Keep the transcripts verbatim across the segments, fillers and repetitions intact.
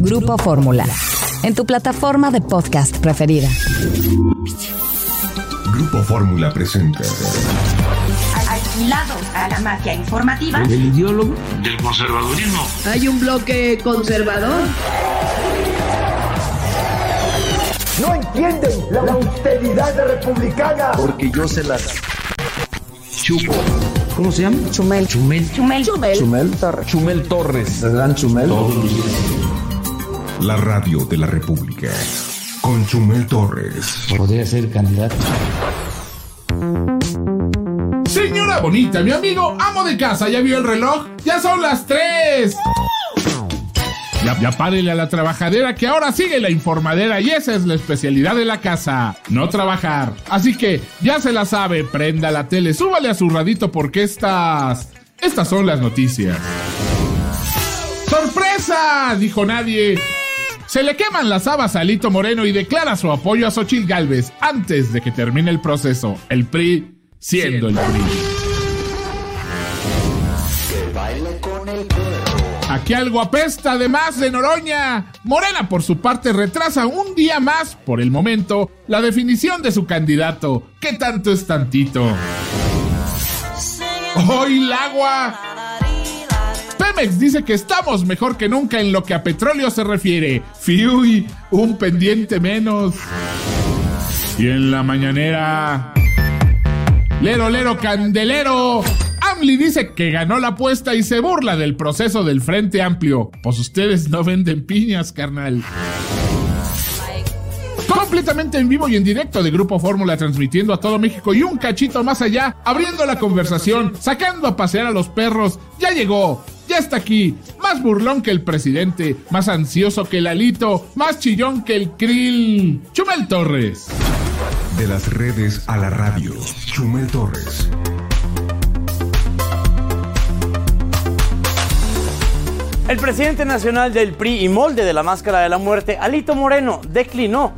Grupo Fórmula, en tu plataforma de podcast preferida. Grupo Fórmula presenta. Al lado a la magia informativa. El ideólogo del conservadurismo. Hay un bloque conservador. No entienden la, la austeridad republicana. Porque yo se las chupo. ¿Cómo se llama? Chumel. Chumel. Chumel. Chumel. Chumel Torres. Chumel Torres. ¿El gran Chumel? Todos los días. La radio de la República. Con Chumel Torres. Podría ser candidato. Señora bonita, mi amigo, amo de casa, ¿ya vio el reloj? ¡Ya son las tres! Ya, ya párele a la trabajadera que ahora sigue la informadera y esa es la especialidad de la casa, no trabajar. Así que, ya se la sabe, prenda la tele, súbale a su radito porque estas... Estas son las noticias. ¡Sorpresa!, dijo nadie. Se le queman las habas a Alito Moreno y declara su apoyo a Xóchitl Gálvez antes de que termine el proceso. El P R I siendo el P R I. Aquí algo apesta, además de Noroña. Morena, por su parte, retrasa un día más, por el momento, la definición de su candidato. ¿Qué tanto es tantito? ¡Hoy el agua! Pemex dice que estamos mejor que nunca en lo que a petróleo se refiere. ¡Fiuy! Un pendiente menos. Y en la mañanera... ¡Lero, lero, candelero! AMLI dice que ganó la apuesta y se burla del proceso del Frente Amplio. Pues ustedes no venden piñas, carnal. Completamente en vivo y en directo de Grupo Fórmula, transmitiendo a todo México y un cachito más allá, abriendo la conversación, sacando a pasear a los perros. Ya llegó, ya está aquí, más burlón que el presidente, más ansioso que el Alito, más chillón que el Krill. Chumel Torres. De las redes a la radio, Chumel Torres. El presidente nacional del P R I y molde de la máscara de la muerte, Alito Moreno, declinó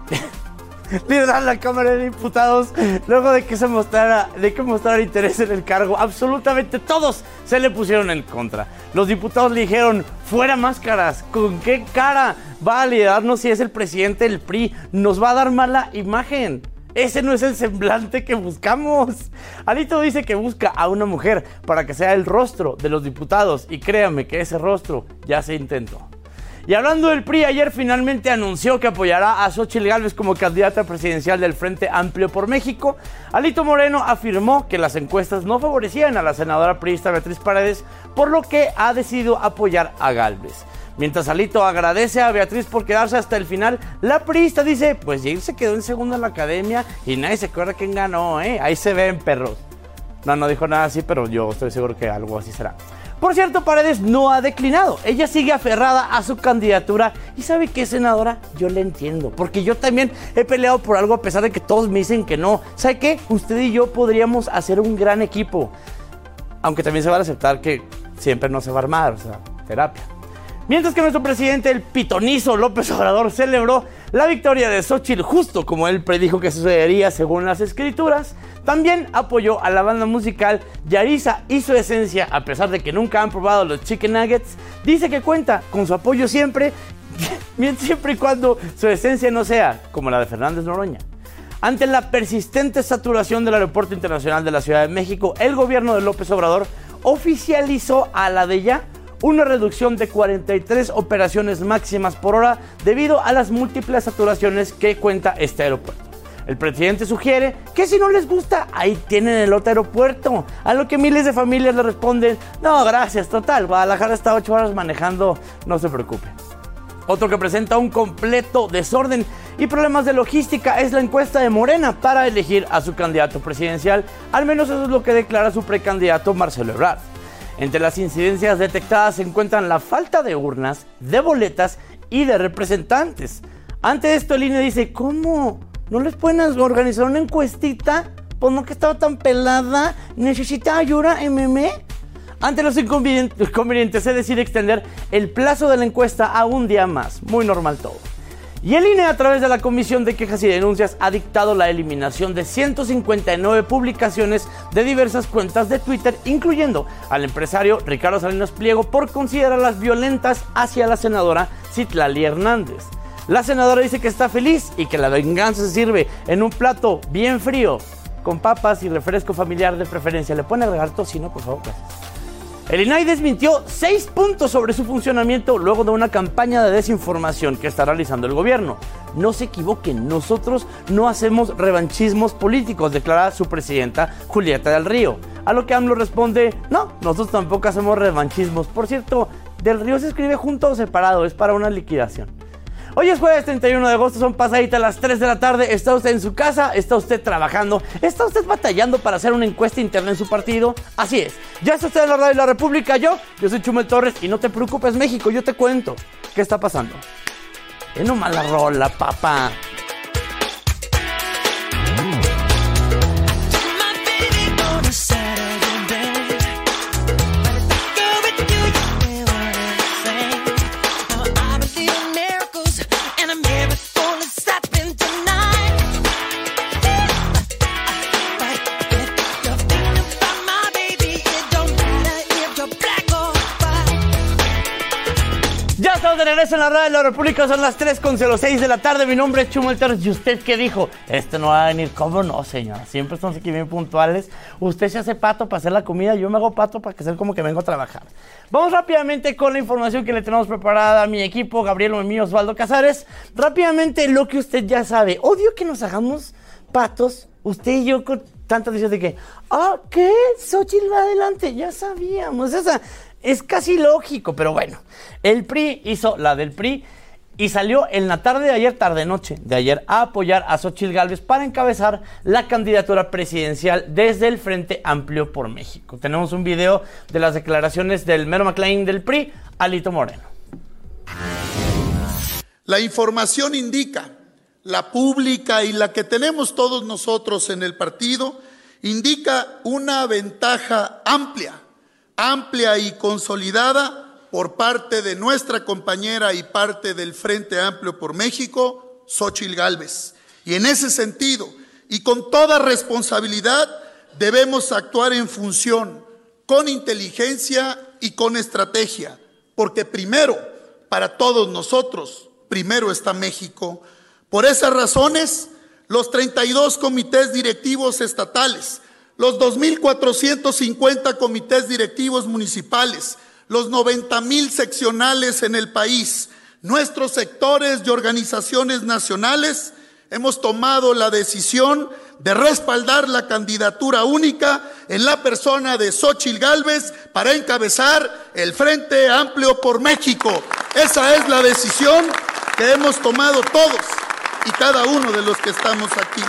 liderar la Cámara de Diputados luego de que se mostrara, de que mostrara interés en el cargo. Absolutamente todos se le pusieron en contra. Los diputados le dijeron, fuera máscaras, ¿con qué cara va a liderarnos si es el presidente del P R I? Nos va a dar mala imagen. Ese no es el semblante que buscamos. Alito dice que busca a una mujer para que sea el rostro de los diputados y créanme que ese rostro ya se intentó. Y hablando del P R I, ayer finalmente anunció que apoyará a Xóchitl Gálvez como candidata presidencial del Frente Amplio por México. Alito Moreno afirmó que las encuestas no favorecían a la senadora priista Beatriz Paredes, por lo que ha decidido apoyar a Gálvez. Mientras Alito agradece a Beatriz por quedarse hasta el final, la priista dice, pues Jair se quedó en segundo en la academia y nadie se acuerda quién ganó, ¿eh? Ahí se ven, perros. No, no dijo nada así, pero yo estoy seguro que algo así será. Por cierto, Paredes no ha declinado. Ella sigue aferrada a su candidatura. ¿Y sabe qué, senadora? Yo le entiendo, porque yo también he peleado por algo a pesar de que todos me dicen que no. ¿Sabe qué? Usted y yo podríamos hacer un gran equipo. Aunque también se va a aceptar que siempre no se va a armar, o sea, terapia. Mientras que nuestro presidente, el pitonizo López Obrador, celebró la victoria de Xóchitl justo como él predijo que sucedería según las escrituras, también apoyó a la banda musical Yariza y Su Esencia, a pesar de que nunca han probado los chicken nuggets. Dice que cuenta con su apoyo siempre, siempre y cuando Su Esencia no sea como la de Fernández Noroña. Ante la persistente saturación del Aeropuerto Internacional de la Ciudad de México, el gobierno de López Obrador oficializó a la de ya una reducción de cuarenta y tres operaciones máximas por hora debido a las múltiples saturaciones que cuenta este aeropuerto. El presidente sugiere que si no les gusta, ahí tienen el otro aeropuerto, a lo que miles de familias le responden, no, gracias, total, Guadalajara está ocho horas manejando, no se preocupe. Otro que presenta un completo desorden y problemas de logística es la encuesta de Morena para elegir a su candidato presidencial, al menos eso es lo que declara su precandidato Marcelo Ebrard. Entre las incidencias detectadas se encuentran la falta de urnas, de boletas y de representantes. Ante esto el I N E dice, ¿cómo? ¿No les pueden organizar una encuestita? Pues no que estaba tan pelada, ¿necesita ayuda, M M? Ante los inconvenientes se decide extender el plazo de la encuesta a un día más, muy normal todo. Y el I N E, a través de la Comisión de Quejas y Denuncias, ha dictado la eliminación de ciento cincuenta y nueve publicaciones de diversas cuentas de Twitter, incluyendo al empresario Ricardo Salinas Pliego, por considerarlas violentas hacia la senadora Citlali Hernández. La senadora dice que está feliz y que la venganza se sirve en un plato bien frío, con papas y refresco familiar de preferencia. ¿Le pueden agregar tocino, por favor? Gracias. El I N A I desmintió seis puntos sobre su funcionamiento luego de una campaña de desinformación que está realizando el gobierno. No se equivoquen, nosotros no hacemos revanchismos políticos, declara su presidenta Julieta del Río. A lo que AMLO responde, no, nosotros tampoco hacemos revanchismos. Por cierto, Del Río se escribe junto o separado, es para una liquidación. Hoy es jueves treinta y uno de agosto, son pasaditas las tres de la tarde. ¿Está usted en su casa? ¿Está usted trabajando? ¿Está usted batallando para hacer una encuesta interna en su partido? Así es, ya está usted en la radio de la República. Yo, yo soy Chumel Torres y no te preocupes, México, yo te cuento qué está pasando. Es no mala rola, papá. De regreso en la radio de la República, son las tres con cero seis de la tarde. Mi nombre es Chumel Torres. ¿Y usted qué dijo? Este no va a venir. ¿Cómo no, señora? Siempre estamos aquí bien puntuales. Usted se hace pato para hacer la comida, yo me hago pato para que sea como que vengo a trabajar. Vamos rápidamente con la información que le tenemos preparada a mi equipo, Gabriel Noemí, Osvaldo Casares. Rápidamente, lo que usted ya sabe. Odio que nos hagamos patos, usted y yo, con tantas noticias de que, ah, ¿qué? Xochitl va adelante. Ya sabíamos. Esa es casi lógico, pero bueno. El P R I hizo la del P R I y salió en la tarde de ayer, tarde-noche de ayer, a apoyar a Xochitl Gálvez para encabezar la candidatura presidencial desde el Frente Amplio por México. Tenemos un video de las declaraciones del mero McLean del P R I, Alito Moreno. La información indica, la pública y la que tenemos todos nosotros en el partido, indica una ventaja amplia, amplia y consolidada por parte de nuestra compañera y parte del Frente Amplio por México, Xochitl Gálvez. Y en ese sentido, y con toda responsabilidad, debemos actuar en función, con inteligencia y con estrategia, porque primero, para todos nosotros, primero está México. Por esas razones, los treinta y dos comités directivos estatales, los dos mil cuatrocientos cincuenta comités directivos municipales, los noventa mil seccionales en el país, nuestros sectores y organizaciones nacionales, hemos tomado la decisión de respaldar la candidatura única en la persona de Xochitl Gálvez para encabezar el Frente Amplio por México. Esa es la decisión que hemos tomado todos y cada uno de los que estamos aquí.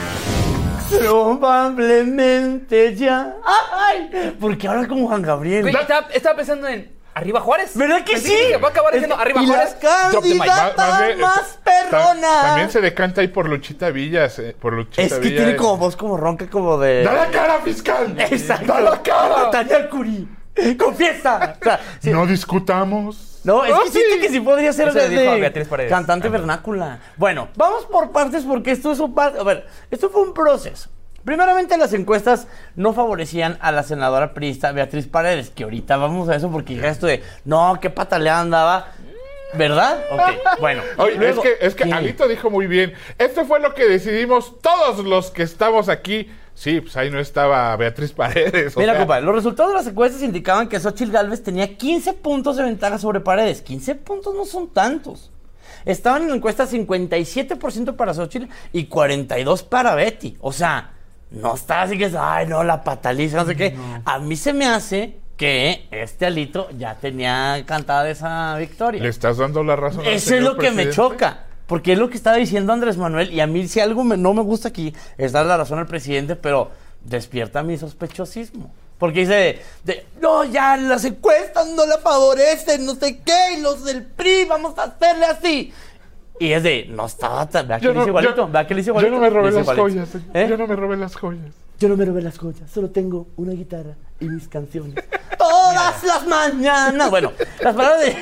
Probablemente ya. ¡Ay! Porque ahora como Juan Gabriel. Güey, estaba, estaba pensando en Arriba Juárez. ¿Verdad que sí? Que va a acabar diciendo Arriba y Juárez. La candidata más perrona. También se decanta ahí por Luchita Villas. Eh, por Luchita es que Villas. tiene como voz como ronca, como de... ¡Da la cara, fiscal! Exacto. ¡Da la cara! Tania Curí. ¡Confiesa! O sea, sí. No discutamos. No, es oh, que sí, sí, que sí podría ser de, de, a Beatriz Paredes. Cantante ah, vernácula. Bueno, vamos por partes porque esto es un... A ver, esto fue un proceso. Primeramente, las encuestas no favorecían a la senadora priista Beatriz Paredes, que ahorita vamos a eso porque esto de, no, qué patalea andaba, ¿verdad? Ok, bueno. Oye, luego, es que, es que ¿qué? Alito dijo muy bien, esto fue lo que decidimos todos los que estamos aquí. Sí, pues ahí no estaba Beatriz Paredes. Mira, sea... compadre, los resultados de las encuestas indicaban que Xochitl Gálvez tenía quince puntos de ventaja sobre Paredes. quince puntos no son tantos. Estaban en la encuesta cincuenta y siete por ciento para Xochitl y cuarenta y dos por ciento para Betty. O sea... No está así que es, ay, no, la pataliza, no sé qué. No. A mí se me hace que este Alito ya tenía cantada esa victoria. ¿Le estás dando la razón? Eso es lo que me choca. Porque es lo que estaba diciendo Andrés Manuel. Y a mí, si algo me, no me gusta aquí, es dar la razón al presidente, pero despierta mi sospechosismo. Porque dice, de, de, no, ya las encuestas no la favorecen, no sé qué, y los del P R I, vamos a hacerle así. Y es de, no estaba tan... Vea que le hice igualito, vea que le hice igualito. Yo no me robé las igualito. joyas, ¿Eh? yo no me robé las joyas. Yo no me robé las joyas, solo tengo una guitarra y mis canciones. Todas las mañanas. Bueno, las palabras de...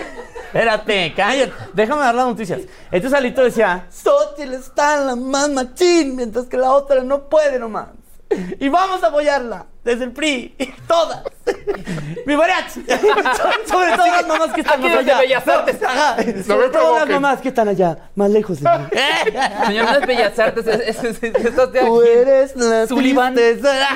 Espérate, cállate. Déjame dar las noticias. Entonces Alito decía, Xochitl está en la más machín, mientras que la otra no puede nomás. Y vamos a apoyarla desde el P R I, todas. Mi mariachi. Sobre todo las mamás que están Aquí más desde allá. Bellas Artes. Ajá. Sobre todo las mamás que están allá, más lejos de mí. Señor, no es Bellas Artes, es, es, es, es, estás de Tú aquí. eres la Sullivan. tristeza.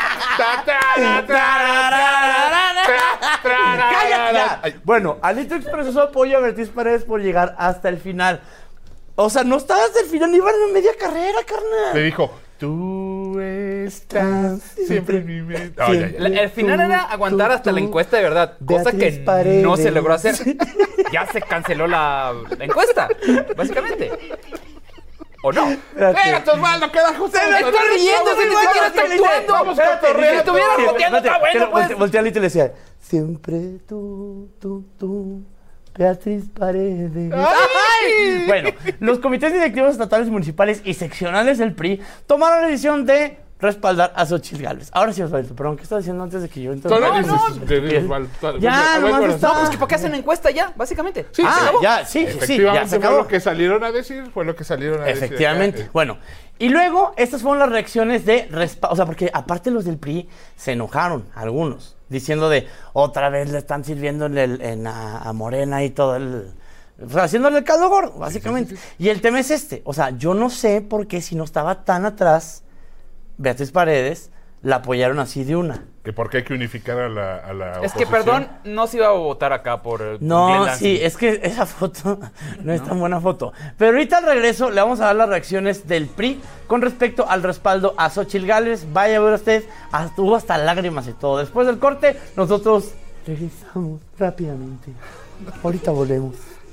¡Cállate ya! Bueno, Alito expresó su apoyo a Beatriz Paredes por llegar hasta el final. O sea, no estaba hasta el final, iban en media carrera, carnal. Le dijo, tú estás siempre en mi mente. Oh, ya, ya. La- El final era aguantar tú, hasta la tú, encuesta de verdad, cosa que Beatriz Paredes. no se logró hacer. Ya se canceló la, la encuesta, básicamente. ¿O no? Espérate, Osvaldo, queda justo. Me estoy riendo, si ni siquiera está actuando. Vamos Espérate, cotorreando. si estuviera Sí, joteando, espérate, está bueno, que pues. volte- Voltea a Alito y le decía, siempre tú, tú, tú, Beatriz Paredes. ¡Ay! Bueno, los comités directivos estatales, municipales y seccionales del P R I tomaron la decisión de respaldar a Xochitl Gálvez. Ahora sí, Osvaldo, perdón, ¿qué estás diciendo antes de que yo entre? Todavía No, dices, no. te dices, Osvaldo, todavía- Ya, a ver, nomás bueno, está- No, pues que ¿para qué hacen una encuesta ya, básicamente? Sí, Ah, se acabó. ya, sí, sí, sí, ya Efectivamente se fue acabó. lo que salieron a decir, fue lo que salieron a decir. Efectivamente. acá. Bueno, y luego estas fueron las reacciones de respaldo. O sea, porque aparte los del P R I se enojaron, algunos, diciendo de otra vez le están sirviendo en el, en a, a Morena y todo el. O sea, haciéndole el caldo gordo, básicamente. Sí, sí, Y el tema es este. O sea, yo no sé por qué si no estaba tan atrás, Beatriz Paredes la apoyaron así de una. Que porque hay que unificar a la, a la Es que, oposición. perdón, no se iba a votar acá por eh, Glenn No, Lansing. sí, es que esa foto no es tan buena foto. Pero ahorita al regreso le vamos a dar las reacciones del P R I con respecto al respaldo a Xochitl Gálvez. Vaya a ver usted, hasta, hubo hasta lágrimas y todo. Después del corte, nosotros regresamos rápidamente. Ahorita volvemos.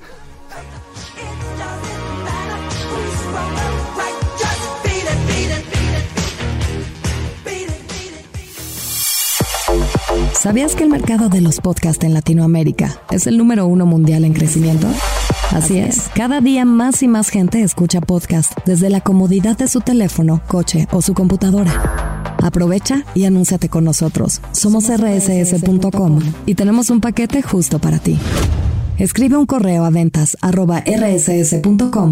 ¿Sabías que el mercado de los podcasts en Latinoamérica es el número uno mundial en crecimiento? Así es, cada día más y más gente escucha podcasts desde la comodidad de su teléfono, coche o su computadora. Aprovecha y anúnciate con nosotros. Somos erre ese ese punto com y tenemos un paquete justo para ti. Escribe un correo a ventas arroba erre ese ese punto com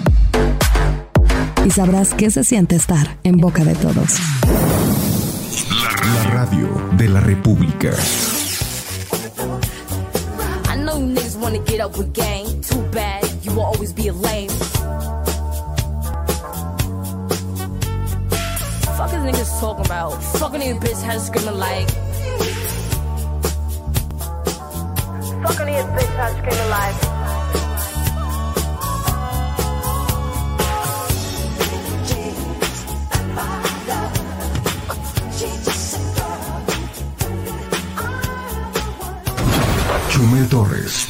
y sabrás qué se siente estar en boca de todos. La radio de la República. I know you niggas wanna get up with game. Too bad, you will always be a lame. Fuck is niggas talking about? Fucking your bitch has screaming like. Fucking your bitch has screaming like. Chumel Torres.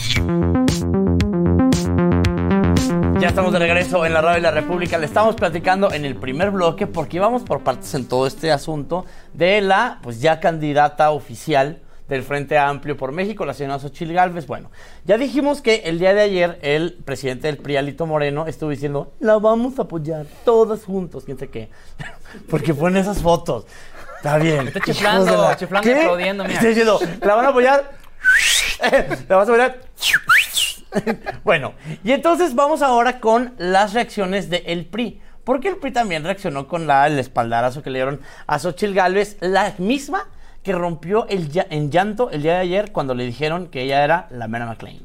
Ya estamos de regreso en la radio de la República. Le estamos platicando en el primer bloque porque íbamos por partes en todo este asunto de la, pues ya candidata oficial del Frente Amplio por México, la señora Xochitl Gálvez. Bueno, ya dijimos que el día de ayer el presidente del P R I, Alito Moreno, estuvo diciendo, la vamos a apoyar todas juntos, quién sé qué, porque ponen esas fotos. Está bien. Está chiflando, Hijos de la- chiflando y ¿Qué? aplaudiendo, mira. Está diciendo, la van a apoyar. La vas a apoyar. Bueno, y entonces vamos ahora con las reacciones del P R I. Porque el P R I también reaccionó con la, el espaldarazo que le dieron a Xochitl Gálvez, la misma que rompió el, ya- en llanto el día de ayer cuando le dijeron que ella era la Mera McClain.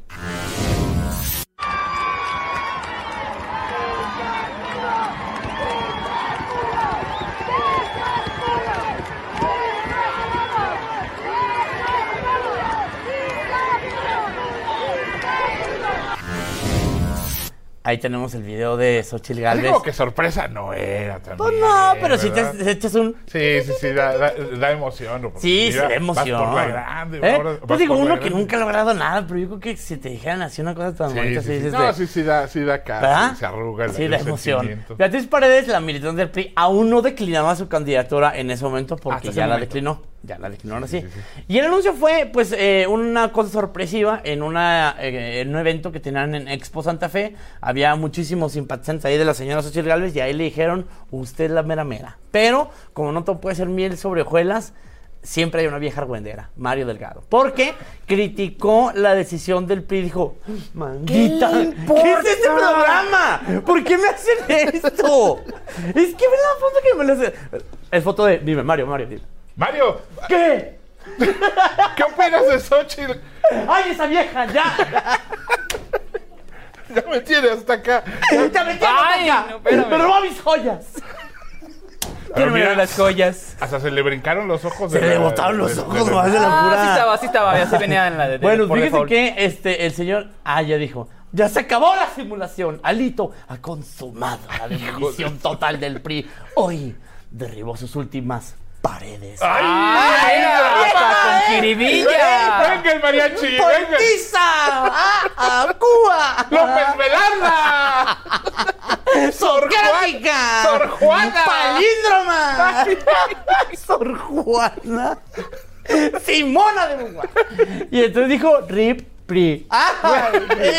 Ahí tenemos el video de Xochitl Gálvez. Digo que sorpresa no era también. Pues no, pero si ¿verdad? te, te echas un... Sí, sí, sí, da, da, da emoción. ¿no? Porque Sí, mira, sí, da emoción. Vas por la grande. ¿Eh? ahora Pues vas digo, por la uno que grande. nunca ha logrado nada, pero yo creo que si te dijeran así una cosa tan Sí, bonita, sí, así sí. dices No, de- sí, sí da, sí da cara, ¿verdad? se arruga el, Sí, el da emoción. sentimiento. Beatriz Paredes, la militante del P R I, aún no declinaba su candidatura en ese momento porque Hasta ese ya la momento. declinó. Ya la declinó ahora sí. Y el anuncio fue, pues, eh, una cosa sorpresiva en, una, eh, en un evento que tenían en Expo Santa Fe. Había muchísimos simpatizantes ahí de la señora Xochitl Gálvez y ahí le dijeron, usted es la mera mera. Pero, como no todo puede ser miel sobre hojuelas, siempre hay una vieja argüendera, Mario Delgado, porque criticó la decisión del P R I. Dijo, maldita, ¿qué, ¿qué es este programa? ¿Por qué me hacen esto? Es que ve la foto que me lo hace. Es foto de, dime, Mario, Mario, dime. Mario, ¿qué? ¿Qué opinas de Xochitl? ¡Ay, esa vieja, ya! Ya me tiene hasta acá. ¡Ya me tiene hasta acá! No, espérame. ¡Me robó mis joyas! Quiero mirar las joyas. Hasta se le brincaron los ojos. Se de le la, botaron los de, ojos de, más de la Ah, pura. sí estaba, sí estaba. Ya se venía en la de. Bueno, por fíjese default. que este, el señor. Ah, ya dijo. Ya se acabó la simulación. Alito ha consumado la demolición total del P R I. Hoy derribó sus últimas paredes. ¡Ay! ¡Ah, era! ¡Hasta con jiribilla! ¡Venga el mariachi! ¡Venga! ¡Portiza! ¡Ah, ah, ¡Cuba! ¡López Velarra! ¡Sor Juana! ¡Sor Juana! ¡Palíndroma! ¡Sor Juana! ¡Simona de Beauvoir! Y entonces dijo, Rip P R I. ¡Ah!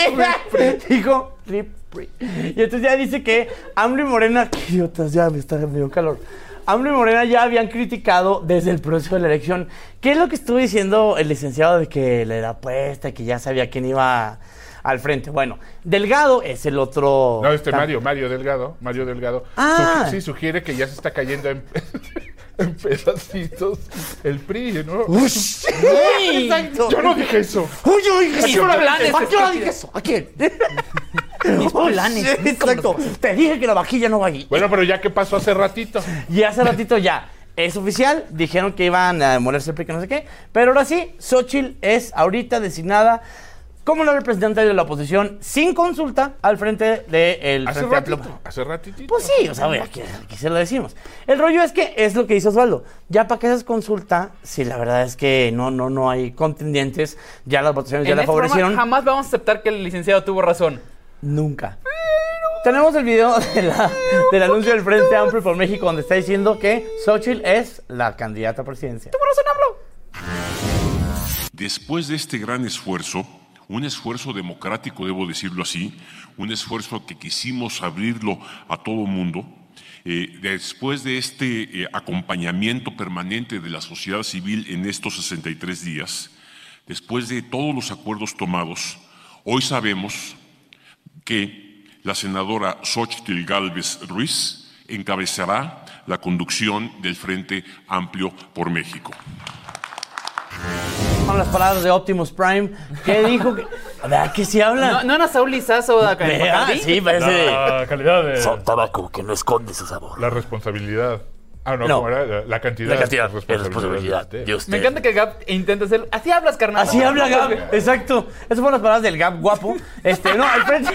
Dijo, Rip P R I. Y entonces ya dice que AMLO y Morena, qué idiotas, ya me está medio calor. AMLO y Morena ya habían criticado desde el proceso de la elección. ¿Qué es lo que estuvo diciendo el licenciado de que le da apuesta, que ya sabía quién iba al frente? Bueno, Delgado es el otro... No, este Mario, Mario Delgado, Mario Delgado. Ah. Sugi- sí, sugiere que ya se está cayendo en, en pedacitos el P R I, ¿no? ¡Ush! Exacto. Yo no dije eso. ¡Uy, yo dije Mis eso! planes, ¿A qué hora estúpido. dije eso? ¿A quién? Mis planes. Exacto. Te dije que la vajilla no va ahí. Bueno, pero ya que pasó hace ratito. Y hace ratito ya es oficial, dijeron que iban a demolerse el P R I, que no sé qué, pero ahora sí, Xochitl es ahorita designada como la representante de la oposición sin consulta al frente del Hace Frente Amplio. ratito. Hace ratito. Pues sí, o sea, güey, aquí, aquí se lo decimos. El rollo es que es lo que dice Osvaldo. Ya para que hagas consulta, si la verdad es que no, no, no hay contendientes, ya las votaciones ya En la este programa favorecieron. jamás vamos a aceptar que el licenciado tuvo razón. Nunca. Tenemos el video de la, del anuncio del Frente Amplio por México donde está diciendo que Xochitl es la candidata a presidencia. ¿Tuvo razón, AMLO? Después de este gran esfuerzo, un esfuerzo democrático, debo decirlo así, un esfuerzo que quisimos abrirlo a todo mundo, eh, después de este eh, acompañamiento permanente de la sociedad civil en estos sesenta y tres días, después de todos los acuerdos tomados, hoy sabemos que la senadora Xochitl Gálvez Ruiz encabezará la conducción del Frente Amplio por México. Son las palabras de Optimus Prime que dijo que... ¿Verdad que sí habla? ¿No, no era Saúl Lizazo de ¿Verdad? Bacardí? Sí, parece... La calidad de... Son tabaco que no esconde su sabor. La responsabilidad. Ah, no, No. ¿cómo era? La, la cantidad. La cantidad, de la responsabilidad de usted. de usted. Me encanta que Gab intente hacer... Así hablas, carnal. Así habla Gab, exacto. Esas fueron las palabras del Gab guapo. Este, no, al frente...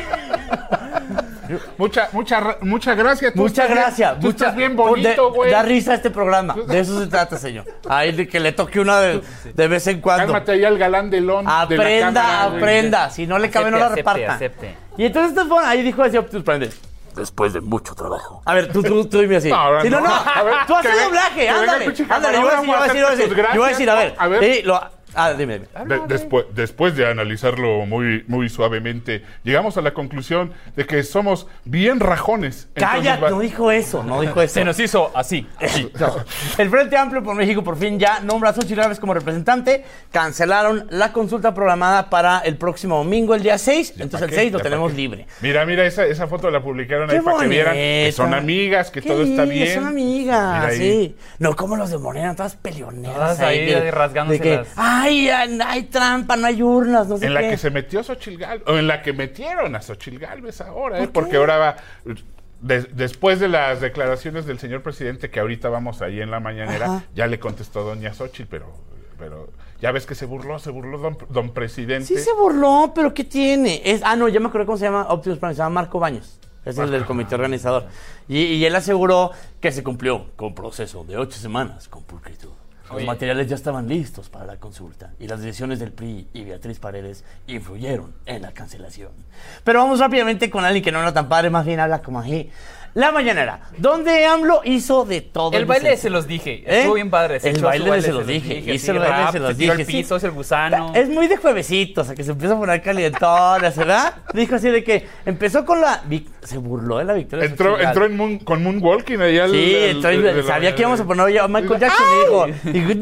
Mucha, mucha, mucha gracias. Tú Muchas estás bien- gracias. Tú mucha- estás bien de- bonito, güey. Da risa este programa. De eso se trata, señor. Ahí de que le toque una de, de vez en cuando. Cálmate ahí al galán de lon. Aprenda, de la cámara, güey. aprenda. Si no le cabe, no la Acepte, reparta. acepte, acepte. Y entonces este fue- ahí dijo así Optimus Prime. Después de mucho trabajo. A ver, tú, tú, tú dime así. No, ahora Si no, no. no. A ver, Tú haces que ve- doblaje, que venga el ándale. pinche Ándale, yo voy a decir, yo voy a decir, yo voy a decir. tus Yo voy a decir, a ver. gracias. A ver. Sí, lo... Ah, dime, dime. De- después, después de analizarlo muy, muy suavemente, llegamos a la conclusión de que somos bien rajones. Calla, Entonces, va- no dijo eso, no dijo eso. Se nos hizo así. No. El Frente Amplio por México por fin ya nombra a Xochitl Gálvez como representante. Cancelaron la consulta programada para el próximo domingo, el día seis. ¿Ya Entonces pa' el qué? seis lo ¿Ya pa' tenemos qué? libre. Mira, mira, esa, esa foto la publicaron ahí Qué para que vieran que son bonita. amigas, que Qué todo está lindas, bien. Son amigas, Mira ahí. sí. No como los de Morena, todas peleoneras. Todas ahí que- rasgándose de que, las- ay, ay, hay trampa, no hay urnas, no sé En la qué. que se metió Xochitl Gálvez, o en la que metieron a Xochitl Gálvez ahora, ¿eh? ¿Por Porque qué? ahora va, de- después de las declaraciones del señor presidente, que ahorita vamos ahí en la mañanera, Ajá. ya le contestó doña Xochitl, pero, pero ya ves que se burló, se burló don, don presidente. Sí se burló, pero ¿qué tiene? Es, ah, no, ya me acuerdo cómo se llama Optimus Prime, se llama Marco Baños. Es el del comité organizador. Y, y él aseguró que se cumplió con proceso de ocho semanas con pulcritud. Los Oye. materiales ya estaban listos para la consulta y las decisiones del P R I y Beatriz Paredes influyeron en la cancelación. Pero vamos rápidamente con alguien que no habla tan padre, más bien habla como así. La mañanera, donde AMLO hizo de todo. El baile licenciado. se los dije. ¿Eh? Estuvo bien padre. Se El echó baile su de se los dije. Hizo sí, el baile de rap, se los se tiró dije, al sí. piso, es el gusano. Es muy de juevesitos, o sea, que se empieza a poner calientonas, ¿verdad? Dijo así de que empezó con la... vic- Se burló de la victoria. de Entró, Xochitl entró en moon- con Moonwalking ahí al... Sí, al- entró y de- de la- sabía que íbamos a poner ya a Michael Jackson y dijo, dijo, ¡Yau!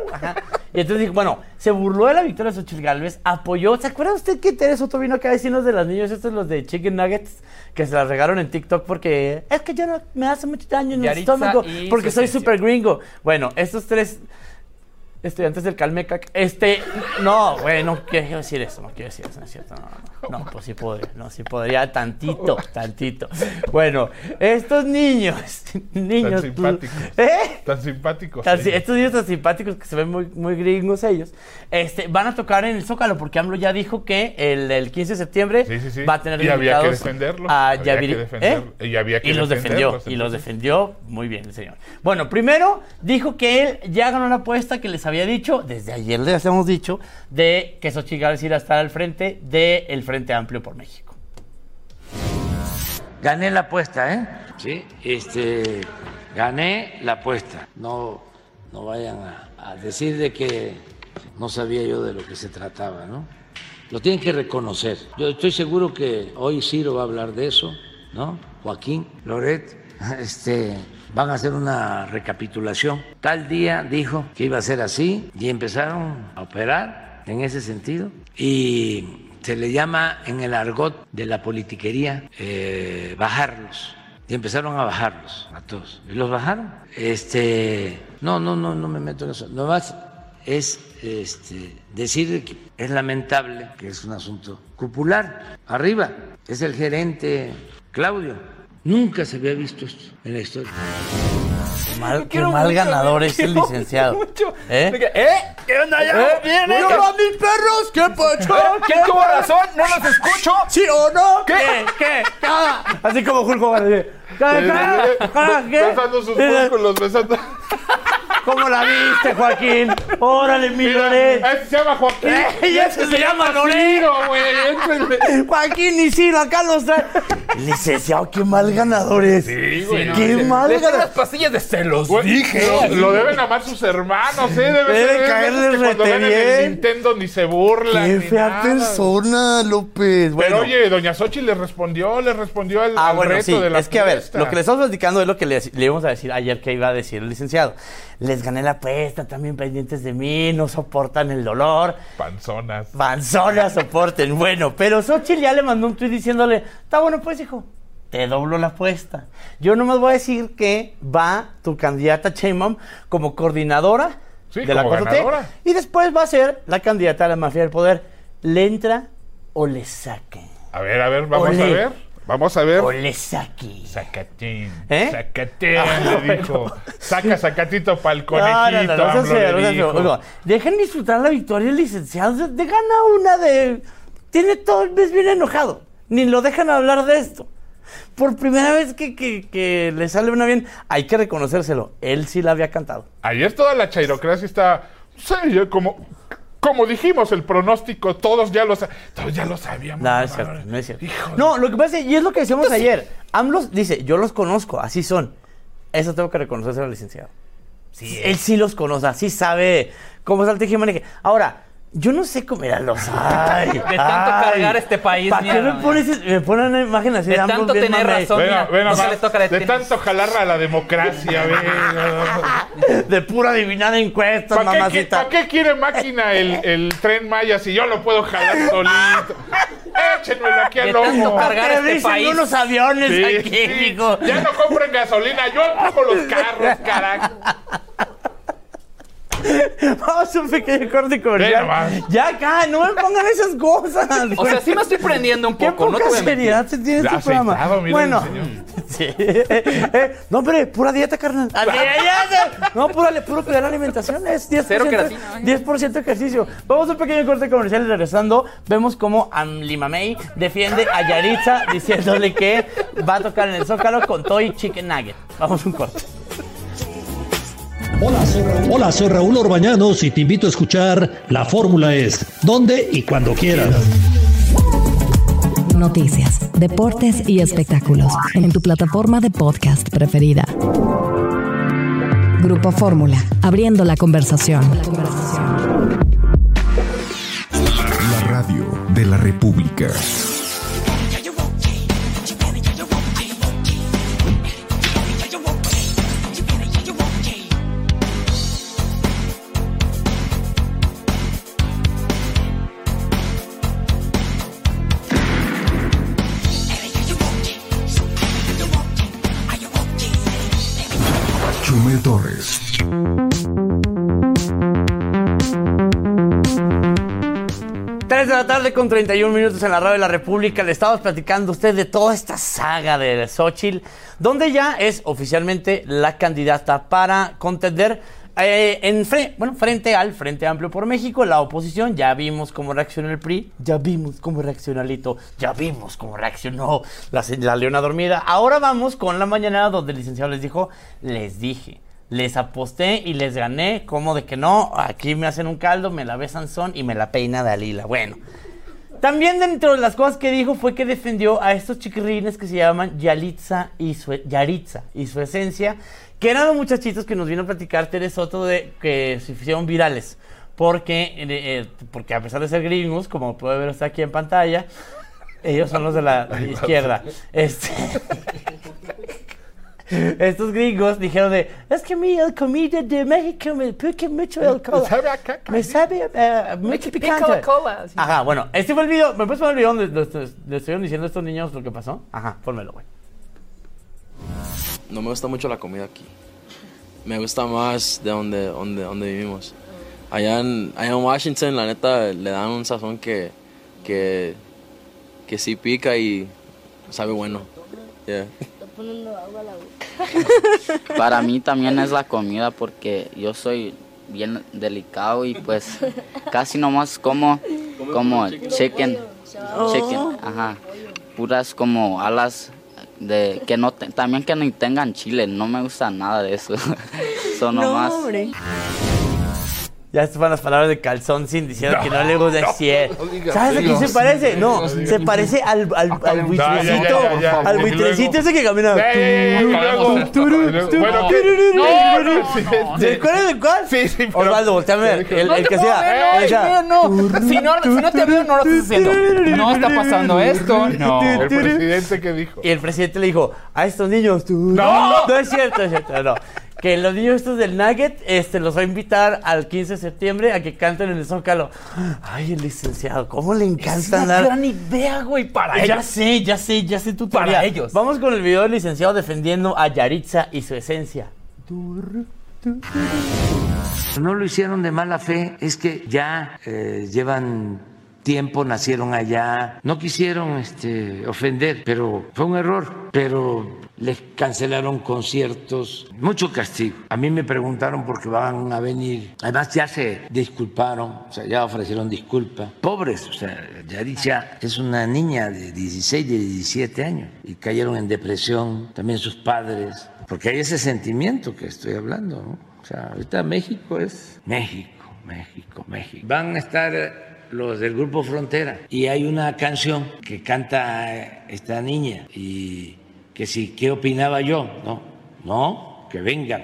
Ajá. Y entonces dijo, bueno, se burló de la victoria de Xochitl Gálvez, apoyó. ¿Se acuerda usted que Tere Soto vino acá a decirnos de las niños estos, los de Chicken Nuggets, que se las regaron en TikTok porque es que yo no me hace mucho daño en el Yaritza estómago y porque su soy esencia. súper gringo? Bueno, estos tres estudiantes del Calmecac, este, no, güey, no quiero decir eso, no quiero decir eso, no es cierto, no, no, no, pues sí podría, no, sí podría, tantito, tantito. Bueno, estos niños, niños, Tan simpáticos. ¿eh? Tan simpáticos. Tan- ellos. estos niños tan simpáticos que se ven muy, muy gringos ellos, este, van a tocar en el Zócalo porque AMLO ya dijo que el, el quince de septiembre Sí, sí, sí. va a tener Y había que invitados defenderlo. a Había Yaviri- que defenderlo. ¿eh? Y había que Y los defendió, defenderlos, y los entonces. defendió muy bien el señor. Bueno, primero dijo que él ya ganó la apuesta que les había dicho, desde ayer les habíamos dicho, de que Xochitl Gálvez iba a estar al frente del Frente Amplio por México. Gané la apuesta, ¿eh? Sí, este, gané la apuesta. No, no vayan a, a decir de que no sabía yo de lo que se trataba, ¿no? Lo tienen que reconocer. Yo estoy seguro que hoy Ciro va a hablar de eso, ¿no? Joaquín, Loret, este, van a hacer una recapitulación. Tal día dijo que iba a ser así y empezaron a operar en ese sentido. Y se le llama en el argot de la politiquería eh, bajarlos. Y empezaron a bajarlos a todos. ¿Y los bajaron? Este, no, no, no, no me meto en eso. Nomás es este, decir que es lamentable, que es un asunto cupular. Arriba es el gerente Claudio. Nunca se había visto esto en la historia. Qué mal, qué quiero mal mucho, ganador me es el quiero licenciado. mucho. ¿Eh? ¿Eh? ¿Qué onda ya? ¿Eh? ¿Viene? ¡Yo a mis perros! ¿Qué pacho? ¿Eh? ¿Quién tuvo razón? ¿No los escucho? ¿Sí o no? ¿Qué? ¿Qué? ¿Qué? Así como Hulk Hogan. así, ¿Qué? ¿Qué? ¿Qué? Besando sus músculos, besando. ¿Cómo la viste, Joaquín? Órale, mi Loret. Ese se llama Joaquín. ¡Eh! Y ese se llama Loret. Ciro, güey. Éntrenle. Joaquín y Ciro, acá los traen. Licenciado, qué mal ganadores. Sí, güey. Qué mal Les ganadores. las pastillas de celos. Güey, Dije. Lo, lo deben amar sus hermanos, ¿eh? Debe, Debe ser de caerles esos que cuando rete ven en el bien. Nintendo ni se burlan. Qué ni fea nada. persona, López. Pero Bueno. oye, doña Xochitl le respondió, le respondió al, Ah, al bueno, reto sí, de la es que a ver, fiesta. lo que le estamos platicando es lo que le, le íbamos a decir ayer que iba a decir el licenciado. Les gané la apuesta, también pendientes de mí, no soportan el dolor. Panzonas. Panzonas soporten. Bueno, pero Xochitl ya le mandó un tuit diciéndole, está bueno pues, hijo, te doblo la apuesta. Yo nomás voy a decir que va tu candidata Sheinbaum como coordinadora Sí, de la como cuatro T ganadora. y después va a ser la candidata a la mafia del poder. ¿Le entra o le saque? A ver, a ver, vamos Olé. a ver. Vamos a ver. O le saque. Sacatín. ¿Eh? Sacatín, Ah, le dijo. Saca sacatito para el No, conejito. no, no, no, AMLO no, le no, no, dijo. no, no. Dejen disfrutar la victoria el licenciado. De, de gana una de... Tiene todo el mes bien enojado. Ni lo dejan hablar de esto. Por primera vez que, que, que le sale una bien, hay que reconocérselo. Él sí la había cantado. Ayer toda la chairocracia está... Sí, yo como... Como dijimos, el pronóstico, todos ya lo, sa- todos ya lo sabíamos. No, es cierto, no es cierto. Híjole. No, lo que pasa es, y es lo que decíamos ayer. AMLO dice, yo los conozco, así son. Eso tengo que reconocerse al licenciado. Sí, él sí los conoce, así sabe cómo es el teje y maneje. Ahora, yo no sé cómo eran los. Ay, De tanto ay. cargar este país, ¿Para qué mira, me mamá. pones, me ponen una imagen así De de AMLO tanto bien tener mamey? razón. Ven, Mira, ven, no se nomás, le toca de de tenis. tanto jalar a la democracia, ven. De pura adivinada encuestas, ¿Para qué, mamacita. ¿Para qué quiere máquina el, el Tren Maya si yo lo puedo jalar solito? Échenmelo aquí al De tanto lomo. cargar Te este dicen país. unos aviones Sí, aquí, sí. mijo. Ya no compren gasolina, yo empujo los carros, carajo. Vamos a un pequeño corte Ve comercial. nomás. Ya acá, no me pongan esas cosas. O sea, sí me estoy prendiendo un Qué poco, no te poca voy a mentir. seriedad se tiene Ya este programa. aceitado, mira, Bueno, el sí. Eh, no, hombre, pura dieta, carnal. Así, ya, ya. No, pura, puro cuidar la alimentación. Es diez por ciento, Cero queratina. diez por ciento ejercicio. Vamos a un pequeño corte comercial y regresando, vemos cómo Amlimamey defiende a Yaritza diciéndole que va a tocar en el Zócalo con Toy Chicken Nugget. Vamos a un corte. Hola soy, Raúl. Hola, soy Raúl Orbañanos y te invito a escuchar La Fórmula Es, donde y cuando quieras. Noticias, deportes y espectáculos en tu plataforma de podcast preferida. Grupo Fórmula, abriendo la conversación. La radio de la República. Mario Torres. tres de la tarde con treinta y un minutos en la radio de la República. Le estamos platicando a usted de toda esta saga de Xóchitl, donde ya es oficialmente la candidata para contender eh, en fre bueno, frente al Frente Amplio por México, la oposición. Ya vimos cómo reaccionó el P R I, ya vimos cómo reaccionó Alito, ya vimos cómo reaccionó la, la Leona Dormida. Ahora vamos con la mañanera, donde el licenciado les dijo, les dije, les aposté y les gané, como de que no, aquí me hacen un caldo, me la ve Sansón y me la peina Dalila. Bueno, también dentro de las cosas que dijo fue que defendió a estos chiquirrines que se llaman Yalitza y su, Yaritza y su esencia, que eran los muchachitos que nos vino a platicar Tere Soto, de que se hicieron virales, porque, eh, eh, porque a pesar de ser gringos, como puede ver usted aquí en pantalla, ellos son los de la izquierda. Este... Estos gringos dijeron de, es que a mí el comida de México me pica mucho el cola. Me sabe a caca. Me sabe uh, mucho picante. La cola. Sí. Ajá, bueno, este fue el video. ¿Me puedes poner el video donde le estuvieron diciendo a estos niños lo que pasó? Ajá, pónmelo, güey. No me gusta mucho la comida aquí. Me gusta más de donde, donde, donde vivimos. Allá en, allá en Washington, la neta, le dan un sazón que, que, que sí pica y sabe bueno. Yeah. Poniendo agua a la boca. Para mí también es la comida, porque yo soy bien delicado y pues casi nomás como como chicken, chicken, ajá, puras como alas de que no te, también que no tengan chile, no me gusta nada de eso. Son nomás. No, hombre. Ya estas fueron las palabras de Calzón Sin diciendo no, que no le gusta no, decir. No, ¿sabes a quién se parece? No, no, se parece al, al, al buitrecito. No, ya, ya, ya, al buitrecito ese que camina. ¿Se acuerdan de cuál? Sí, sí. Osvaldo, volteame. El, el que sea. No, no, no. Si no, si no te veo, no lo estás haciendo. No está pasando esto. No. El presidente que dijo. Y el presidente le dijo a estos niños. No, no es cierto, es cierto, no. Que los niños estos del Nugget este, los va a invitar al quince de septiembre a que canten en el Zócalo. Ay, el licenciado, ¿cómo le encanta es una andar? gran idea, güey, para ya ellos. Ya sé, ya sé, ya sé tu teoría. Para ellos. Vamos con el video del licenciado defendiendo a Yaritza y su esencia. No lo hicieron de mala fe, es que ya eh, llevan tiempo, nacieron allá, no quisieron este, ofender, pero fue un error, pero les cancelaron conciertos, mucho castigo. A mí me preguntaron por qué van a venir, además ya se disculparon, o sea, ya ofrecieron disculpas. Pobres, o sea, Yaritza es una niña de dieciséis, de diecisiete años y cayeron en depresión, también sus padres, porque hay ese sentimiento que estoy hablando, ¿no? O sea, ahorita México es México, México, México. Van a estar los del Grupo Frontera y hay una canción que canta esta niña y que si, ¿qué opinaba yo? No, no, que vengan.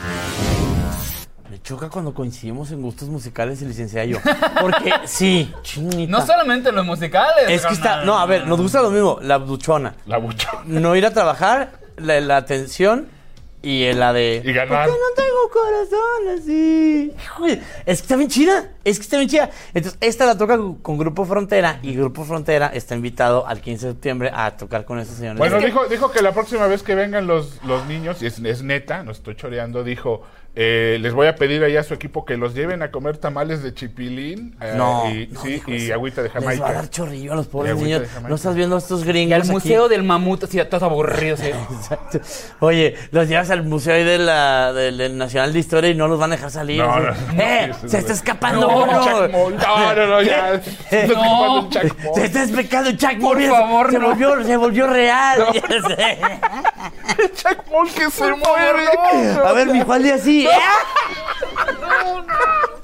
Me choca cuando coincidimos en gustos musicales el licenciado y yo. Porque, sí, chinita. No solamente los musicales. Es que está, no, a ver, nos gusta lo mismo, la buchona. La buchona. No ir a trabajar, la, la atención y la de... Y ganar. ¿Por qué no tengo corazón así? Híjole, es que está bien chida, es que está bien chida. Entonces, esta la toca con Grupo Frontera y Grupo Frontera está invitado al quince de septiembre a tocar con estos señores. Bueno, dijo, dijo que la próxima vez que vengan los, los niños, y es, es neta, no estoy choreando, dijo... Eh, les voy a pedir allá a su equipo que los lleven a comer tamales de chipilín eh, no, y, no, sí, y agüita de Jamaica. Les va a dar chorrillo a los pobres niños. No estás viendo a estos gringos. Y al museo aquí del mamut, así, todos aburridos. ¿Sí? Exacto. Oye, los llevas al museo ahí de la, del, del Nacional de Historia y no los van a dejar salir. No, no, no, ¡Eh! no, ¡Se está escapando no, uno! No, no, no, ya. Se está escapando el Chuck Moll. Se está escapando el Chuck Moll. Por favor, se no. volvió, se volvió real. No. El Chuck Moll que se muere. No, no, a ver, mi Juan de así. No, no.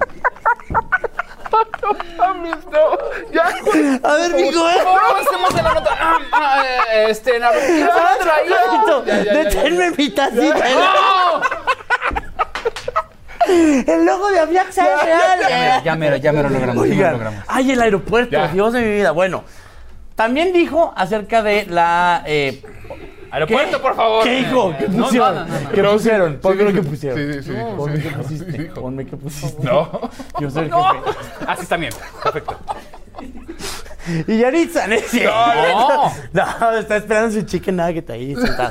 No mames, no. Ya. A ver, mijo, ¿eh? Avancemos en la nota. Ah, ah, este, la verdad. Deténme mi tacita. ¡No! El logo de Aviaxa es real. Ya mero, ya mero logramos. Oigan, ya lo logramos. Ay, el aeropuerto, ya. Dios de mi vida. Bueno, también dijo acerca de la... Eh, Aeropuerto, ¿Qué? por favor. ¿Qué dijo? ¿Qué pusieron? No, no, no, no. ¿Qué pusieron? Ponme lo que pusieron. Sí, sí, sí. No, ponme sí, qué pusiste. Sí, Ponme qué pusiste. No. Yo soy el no. jefe. Así está bien. Perfecto. Y Yaritza, ¿no? No. No, está esperando su chicken nugget ahí sentado.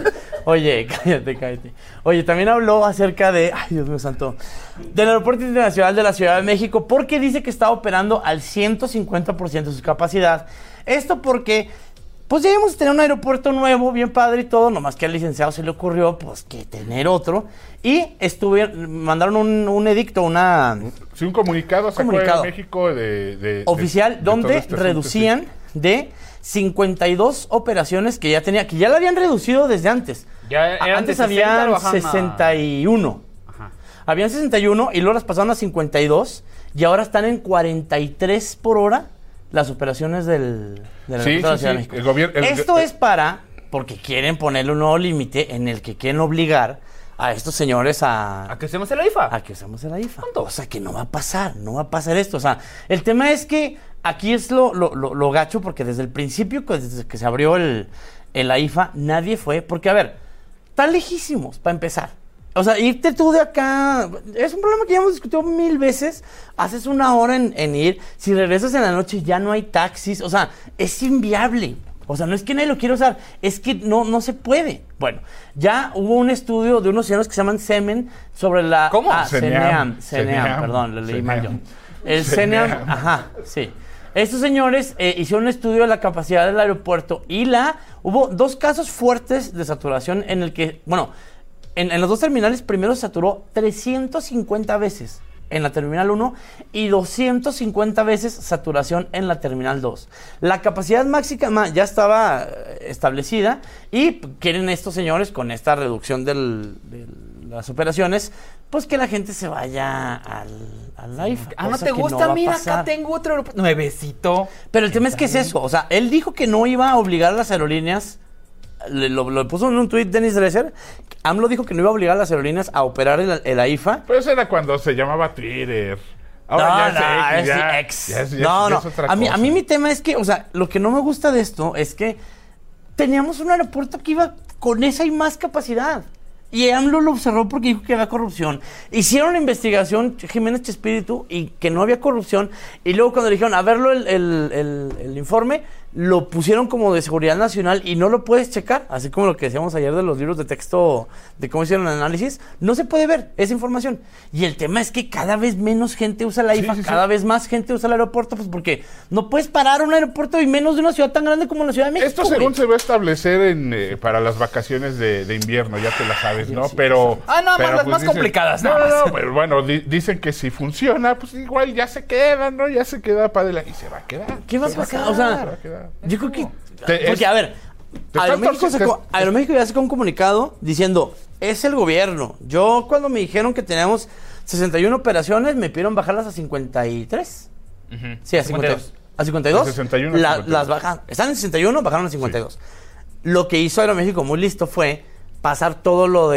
Oye, cállate, cállate. Oye, también habló acerca de, ay, Dios mío santo, del Aeropuerto Internacional de la Ciudad de México, porque dice que está operando al ciento cincuenta por ciento de su capacidad. Esto porque, pues ya íbamos a tener un aeropuerto nuevo, bien padre y todo, nomás que al licenciado se le ocurrió, pues, que tener otro. Y estuvieron, mandaron un, un edicto, una... Sí, un comunicado sacó comunicado de México de... de oficial, de, de donde este reducían asunto, sí. de cincuenta y dos operaciones que ya tenía, que ya la habían reducido desde antes. Ya antes habían sesenta y uno. Ajá. Habían sesenta y uno y luego las pasaron a cincuenta y dos y ahora están en cuarenta y tres por hora las operaciones del, del sí, de la sí, Ciudad sí. de México. El gobierno, el, Esto el, es para, porque quieren ponerle un nuevo límite en el que quieren obligar a estos señores a... ¿A que usemos el I F A? A que usemos el I F A. ¿Cuánto? O sea, que no va a pasar, no va a pasar esto. O sea, el tema es que aquí es lo, lo, lo, lo gacho, porque desde el principio, desde que se abrió el, el I F A, nadie fue. Porque, a ver, están lejísimos, para empezar. O sea, irte tú de acá, es un problema que ya hemos discutido mil veces. Haces una hora en, en ir, si regresas en la noche ya no hay taxis. O sea, es inviable. O sea, no es que nadie lo quiera usar, es que no, no se puede. Bueno, ya hubo un estudio de unos señores que se llaman Semen sobre la... ¿Cómo? Ah, Ceneam. Ceneam, Ceneam, perdón, lo leí mal yo. El Ceneam. Ceneam, ajá, sí. Estos señores eh, hicieron un estudio de la capacidad del aeropuerto y la... Hubo dos casos fuertes de saturación en el que... Bueno, en, en los dos terminales primero se saturó trescientas cincuenta veces en la Terminal uno y doscientas cincuenta veces saturación en la Terminal dos. La capacidad máxima ya estaba establecida y quieren estos señores, con esta reducción del, de las operaciones, pues que la gente se vaya al, al I F A. Ah, ¿no te gusta? No Mira, acá tengo otro aeropuerto nuevecito. Pero el tema es que es eso. O sea, él dijo que no iba a obligar a las aerolíneas. Le, lo, lo puso en un tuit Dennis Dresser. AMLO dijo que no iba a obligar a las aerolíneas a operar el, el I F A. Pero eso era cuando se llamaba Twitter. Ahora no, ya no, es X, ya, X. Ya es, ya no, es, no. ya es otra a mí, cosa. a mí mi tema es que, o sea, lo que no me gusta de esto es que teníamos un aeropuerto que iba con esa y más capacidad. Y AMLO lo observó porque dijo que había corrupción. Hicieron una investigación, Jiménez Chespíritu, y que no había corrupción. Y luego cuando le dijeron a verlo el, el, el, el informe, lo pusieron como de seguridad nacional y no lo puedes checar. Así como lo que decíamos ayer de los libros de texto, de cómo hicieron el análisis. No se puede ver esa información. Y el tema es que cada vez menos gente usa la I F A, sí, sí, cada sí. vez más gente usa el aeropuerto, pues porque no puedes parar un aeropuerto y menos de una ciudad tan grande como la Ciudad de México. Esto según güey. se va a establecer en, eh, para las vacaciones de, de invierno, ya te la sabes, ¿no? Sí, pero... Ah, no, pero, más, pues, más dicen, complicadas. No, no, no, pero bueno, di, dicen que si funciona, pues igual ya se queda, ¿no? Ya se queda para adelante y se va a quedar. ¿Qué va a pasar? O sea, yo creo que... Te, porque, es, a ver, Aeroméxico, sacó, Aeroméxico ya sacó un comunicado diciendo, es el gobierno. Yo cuando me dijeron que teníamos sesenta y una operaciones, me pidieron bajarlas a cincuenta y tres. Uh-huh. Sí, a cincuenta y dos. A cincuenta y dos. sesenta y uno, la, cincuenta y dos. Las bajan. Están en sesenta y uno, bajaron a cincuenta y dos. Sí. Lo que hizo Aeroméxico muy listo fue pasar todo lo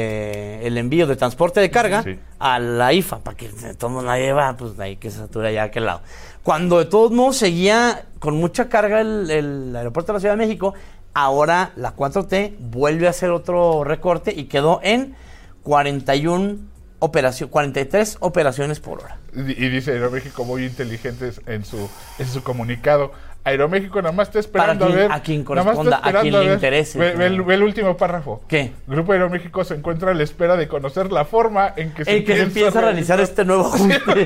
de el envío de transporte de carga sí. a la I F A, para que todo nadie va, pues ahí que se satura ya a aquel lado. Cuando de todos modos seguía con mucha carga el, el aeropuerto de la Ciudad de México, ahora la cuatro T vuelve a hacer otro recorte y quedó en cuarenta y una operaciones, cuarenta y tres operaciones por hora. Y, y dice Aeroméxico muy inteligentes en su, en su comunicado. Aeroméxico nada más está esperando quien, a ver. A quien corresponda, a quien le interese. Ve, ve, el, ve el último párrafo. ¿Qué? Grupo Aeroméxico se encuentra a la espera de conocer la forma en que se, en que se empieza a realizar este nuevo ajuste.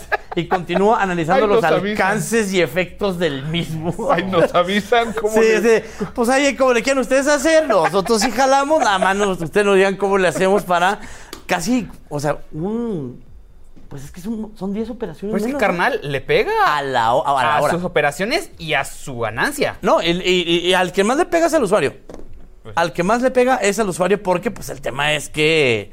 Y continúa analizando los alcances avisan. y efectos del mismo. Ay, nos avisan cómo sí, le... sí. Pues ahí, como le quieran ustedes hacer, nosotros sí jalamos. Nada más nos, ustedes nos digan cómo le hacemos para casi, o sea, un... Pues es que son, son diez operaciones. Pues menos, que carnal, ¿no? Le pega a la, a la a hora. sus operaciones y a su ganancia. No, y, y, y al que más le pega es al usuario. Pues. Al que más le pega es al usuario porque pues el tema es que...